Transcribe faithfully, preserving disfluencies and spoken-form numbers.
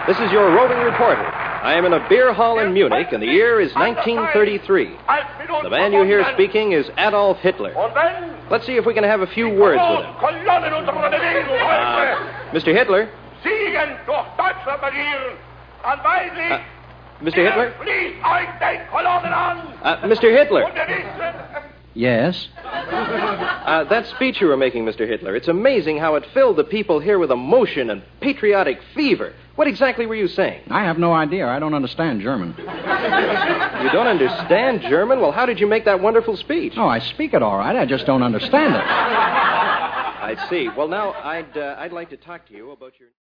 This is your roving reporter. I am in a beer hall in Munich, and the year is nineteen thirty-three. The man you hear speaking is Adolf Hitler. Let's see if we can have a few words with him. Uh, Mister Hitler? Uh, Mister Hitler? Uh, Mister Hitler? Yes? Uh, that speech you were making, Mister Hitler, it's amazing how it filled the people here with emotion and patriotic fever. What exactly were you saying? I have no idea. I don't understand German. You don't understand German? Well, how did you make that wonderful speech? Oh, I speak it all right. I just don't understand it. I see. Well, now, I'd, uh, I'd like to talk to you about your...